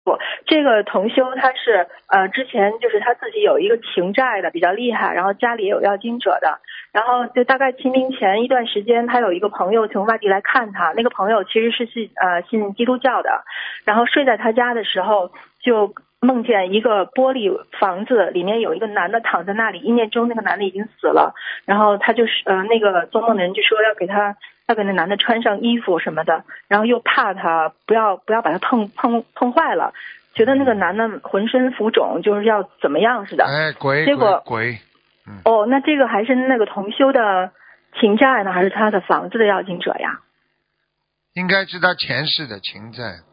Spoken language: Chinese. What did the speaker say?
这个同修他是之前就是他自己有一个情债的比较厉害，然后家里也有要经者的，然后就大概清明前一段时间，他有一个朋友从外地来看他，那个朋友其实是信基督教的，然后睡在他家的时候就梦见一个玻璃房子里面有一个男的躺在那里，意念中那个男的已经死了，然后他就是那个做梦的人就说要给那男的穿上衣服什么的，然后又怕他不要把他碰坏了，觉得那个男的浑身浮肿，就是要怎么样似的。结果鬼。 哦，那这个还是那个同修的情债呢，还是他的房子的要经者呀？ 应该是他前世的情债。